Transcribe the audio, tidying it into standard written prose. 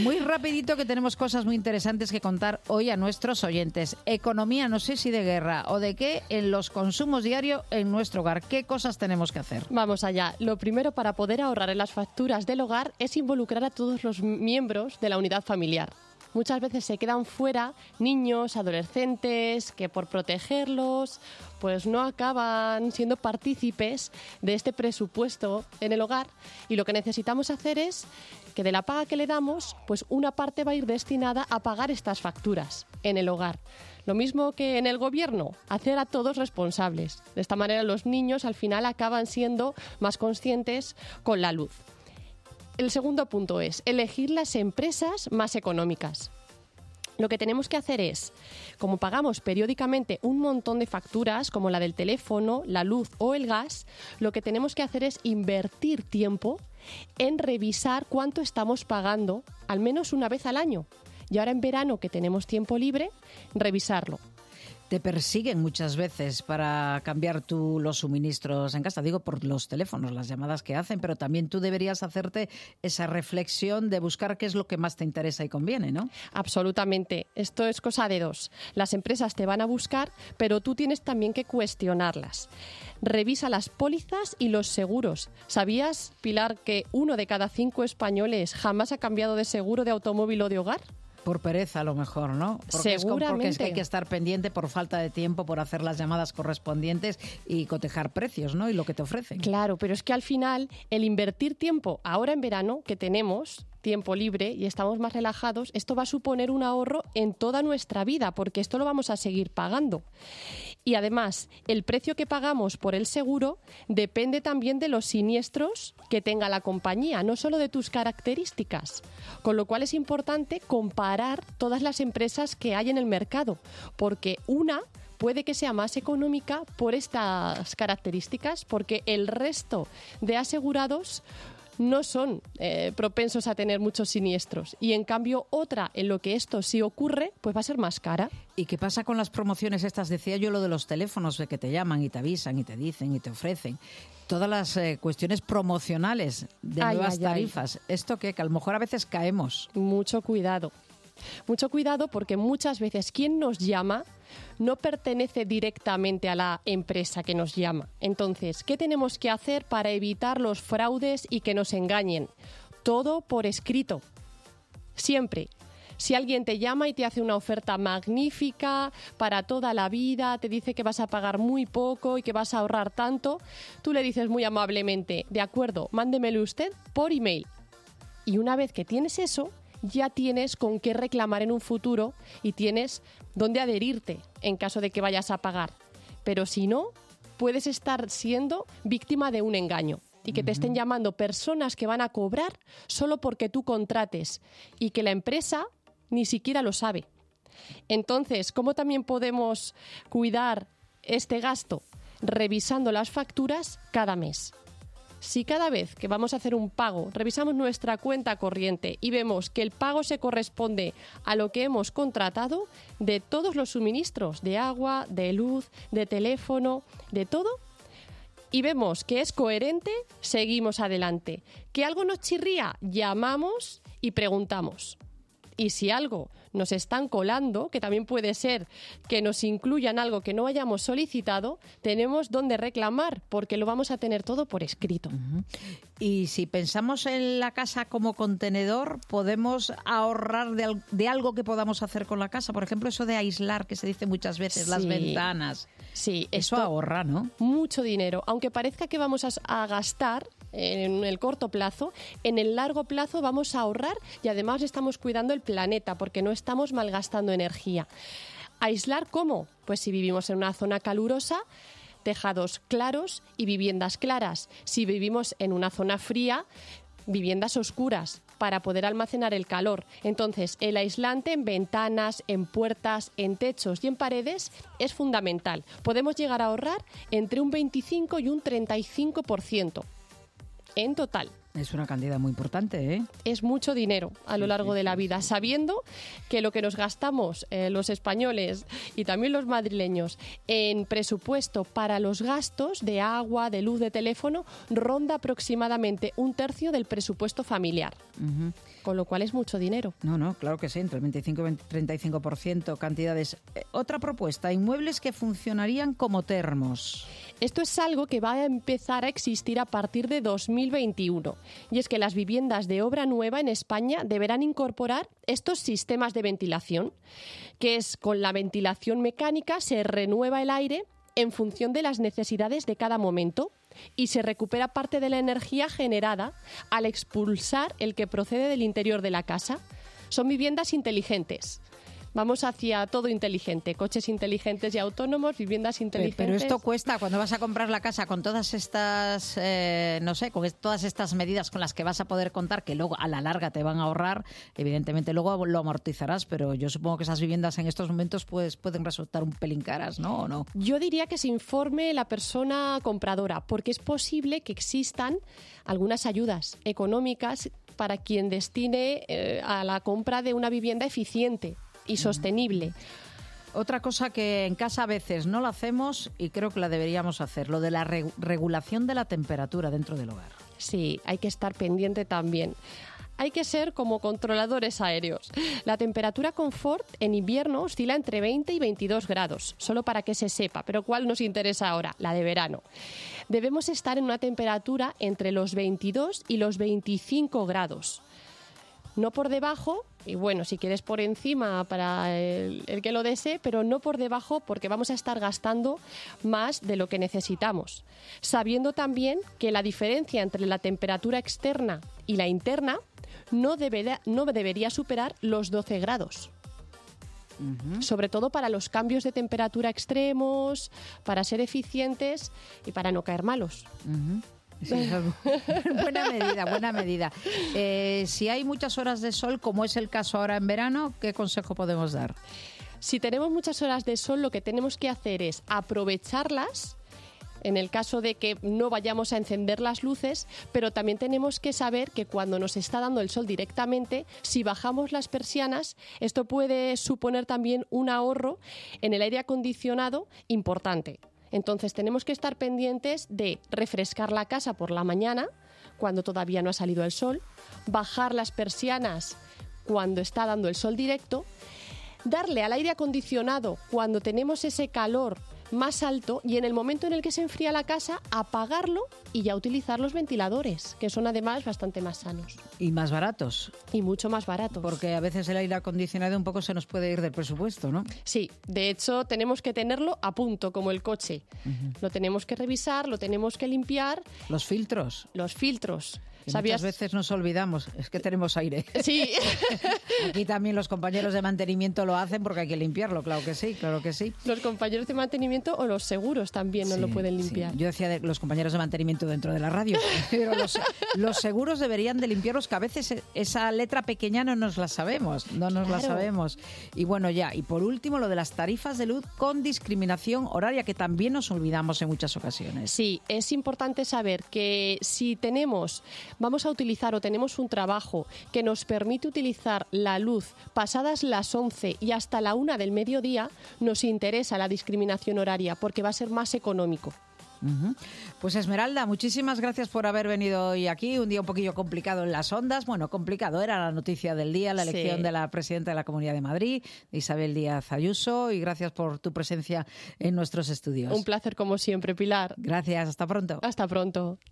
Muy rapidito, que tenemos cosas muy interesantes que contar hoy a nuestros oyentes. Economía, no sé si de guerra o de qué, en los consumos diarios en nuestro hogar. ¿Qué cosas tenemos que hacer? Vamos allá. Lo primero, para poder ahorrar en las facturas del hogar, es involucrar a todos los miembros de la unidad familiar. Muchas veces se quedan fuera niños, adolescentes, que por protegerlos pues no acaban siendo partícipes de este presupuesto en el hogar, y lo que necesitamos hacer es que de la paga que le damos, pues una parte va a ir destinada a pagar estas facturas en el hogar. Lo mismo que en el gobierno, hacer a todos responsables. De esta manera los niños al final acaban siendo más conscientes con la luz. El segundo punto es elegir las empresas más económicas. Lo que tenemos que hacer es, como pagamos periódicamente un montón de facturas, como la del teléfono, la luz o el gas, lo que tenemos que hacer es invertir tiempo en revisar cuánto estamos pagando, al menos una vez al año. Y ahora en verano, que tenemos tiempo libre, revisarlo. Te persiguen muchas veces para cambiar tú los suministros en casa. Digo, por los teléfonos, las llamadas que hacen, pero también tú deberías hacerte esa reflexión de buscar qué es lo que más te interesa y conviene, ¿no? Absolutamente. Esto es cosa de dos. Las empresas te van a buscar, pero tú tienes también que cuestionarlas. Revisa las pólizas y los seguros. ¿Sabías, Pilar, que 1 de cada 5 españoles jamás ha cambiado de seguro de automóvil o de hogar? Por pereza, a lo mejor, ¿no? Seguramente. Porque es que hay que estar pendiente por falta de tiempo, por hacer las llamadas correspondientes y cotejar precios, ¿no? Y lo que te ofrecen. Claro, pero es que al final el invertir tiempo ahora en verano, que tenemos tiempo libre y estamos más relajados, esto va a suponer un ahorro en toda nuestra vida, porque esto lo vamos a seguir pagando. Y además, el precio que pagamos por el seguro depende también de los siniestros que tenga la compañía, no solo de tus características. Con lo cual es importante comparar todas las empresas que hay en el mercado, porque una puede que sea más económica por estas características, porque el resto de asegurados no son propensos a tener muchos siniestros, y en cambio otra en lo que esto sí ocurre, pues va a ser más cara. ¿Y qué pasa con las promociones estas? Decía yo lo de los teléfonos, de que te llaman y te avisan y te dicen y te ofrecen todas las cuestiones promocionales de nuevas tarifas. ¿Esto qué? Que a lo mejor a veces caemos. Mucho cuidado. Mucho cuidado, porque muchas veces quien nos llama no pertenece directamente a la empresa que nos llama. Entonces, ¿qué tenemos que hacer para evitar los fraudes y que nos engañen? Todo por escrito. Siempre. Si alguien te llama y te hace una oferta magnífica para toda la vida, te dice que vas a pagar muy poco y que vas a ahorrar tanto, tú le dices muy amablemente, de acuerdo, mándemelo usted por email. Y una vez que tienes eso, ya tienes con qué reclamar en un futuro y tienes dónde adherirte en caso de que vayas a pagar. Pero si no, puedes estar siendo víctima de un engaño y que te estén llamando personas que van a cobrar solo porque tú contrates y que la empresa ni siquiera lo sabe. Entonces, ¿cómo también podemos cuidar este gasto? Revisando las facturas cada mes. Si cada vez que vamos a hacer un pago revisamos nuestra cuenta corriente y vemos que el pago se corresponde a lo que hemos contratado, de todos los suministros, de agua, de luz, de teléfono, de todo, y vemos que es coherente, seguimos adelante. ¿Que algo nos chirría? Llamamos y preguntamos. Y si algo nos están colando, que también puede ser que nos incluyan algo que no hayamos solicitado, tenemos dónde reclamar, porque lo vamos a tener todo por escrito. Y si pensamos en la casa como contenedor, ¿podemos ahorrar de algo que podamos hacer con la casa? Por ejemplo, eso de aislar, que se dice muchas veces, las ventanas. Sí, eso ahorra, ¿no? Mucho dinero. Aunque parezca que vamos a gastar en el corto plazo, en el largo plazo vamos a ahorrar, y además estamos cuidando el planeta, porque no estamos malgastando energía. ¿Aislar cómo? Pues si vivimos en una zona calurosa, tejados claros y viviendas claras. Si vivimos en una zona fría, viviendas oscuras para poder almacenar el calor. Entonces, el aislante en ventanas, en puertas, en techos y en paredes es fundamental. Podemos llegar a ahorrar entre un 25 y un 35% en total. Es una cantidad muy importante, ¿eh? Es mucho dinero a lo largo de la vida, sabiendo que lo que nos gastamos los españoles y también los madrileños en presupuesto para los gastos de agua, de luz, de teléfono, ronda aproximadamente 1/3 del presupuesto familiar. Uh-huh. Con lo cual es mucho dinero. No, claro que sí, entre el 25 y 35% cantidades. Otra propuesta, inmuebles que funcionarían como termos. Esto es algo que va a empezar a existir a partir de 2021. Y es que las viviendas de obra nueva en España deberán incorporar estos sistemas de ventilación, que es con la ventilación mecánica se renueva el aire en función de las necesidades de cada momento y se recupera parte de la energía generada al expulsar el que procede del interior de la casa. Son viviendas inteligentes. Vamos hacia todo inteligente, coches inteligentes y autónomos, viviendas inteligentes. Pero esto cuesta, cuando vas a comprar la casa con todas estas, con todas estas medidas con las que vas a poder contar, que luego a la larga te van a ahorrar, evidentemente luego lo amortizarás, pero yo supongo que esas viviendas en estos momentos pues pueden resultar un pelín caras, ¿no? ¿O no? Yo diría que se informe la persona compradora, porque es posible que existan algunas ayudas económicas para quien destine a la compra de una vivienda eficiente y sostenible. Otra cosa que en casa a veces no la hacemos y creo que la deberíamos hacer, lo de la regulación de la temperatura dentro del hogar. Sí, hay que estar pendiente también. Hay que ser como controladores aéreos. La temperatura confort en invierno oscila entre 20 y 22 grados, solo para que se sepa. Pero ¿cuál nos interesa ahora? La de verano. Debemos estar en una temperatura entre los 22 y los 25 grados. No por debajo, y bueno, si quieres por encima para el que lo desee, pero no por debajo porque vamos a estar gastando más de lo que necesitamos. Sabiendo también que la diferencia entre la temperatura externa y la interna no debería superar los 12 grados. Uh-huh. Sobre todo para los cambios de temperatura extremos, para ser eficientes y para no caer malos. Uh-huh. Sí, buena medida. Si hay muchas horas de sol, como es el caso ahora en verano, ¿qué consejo podemos dar? Si tenemos muchas horas de sol, lo que tenemos que hacer es aprovecharlas en el caso de que no vayamos a encender las luces, pero también tenemos que saber que cuando nos está dando el sol directamente, si bajamos las persianas, esto puede suponer también un ahorro en el aire acondicionado importante. Entonces tenemos que estar pendientes de refrescar la casa por la mañana, cuando todavía no ha salido el sol, bajar las persianas cuando está dando el sol directo, darle al aire acondicionado cuando tenemos ese calor más alto y en el momento en el que se enfría la casa, apagarlo y ya utilizar los ventiladores, que son además bastante más sanos. Y más baratos. Y mucho más baratos. Porque a veces el aire acondicionado un poco se nos puede ir del presupuesto, ¿no? Sí, de hecho tenemos que tenerlo a punto, como el coche. Uh-huh. Lo tenemos que revisar, lo tenemos que limpiar. Los filtros. Los filtros. Muchas veces nos olvidamos, es que tenemos aire. Sí. Aquí también los compañeros de mantenimiento lo hacen porque hay que limpiarlo, claro que sí. Los compañeros de mantenimiento o los seguros también no lo pueden limpiar. Sí. Yo decía de los compañeros de mantenimiento dentro de la radio, pero los seguros deberían de limpiarlos, que a veces esa letra pequeña no nos la sabemos, la sabemos. Y bueno, y por último lo de las tarifas de luz con discriminación horaria, que también nos olvidamos en muchas ocasiones. Sí, es importante saber que si vamos a utilizar o tenemos un trabajo que nos permite utilizar la luz pasadas las 11 y hasta la 1 del mediodía, nos interesa la discriminación horaria porque va a ser más económico. Uh-huh. Pues Esmeralda, muchísimas gracias por haber venido hoy aquí, un día un poquillo complicado en las ondas. Bueno, complicado, era la noticia del día, la elección de la presidenta de la Comunidad de Madrid, Isabel Díaz Ayuso, y gracias por tu presencia en nuestros estudios. Un placer como siempre, Pilar. Gracias, hasta pronto. Hasta pronto.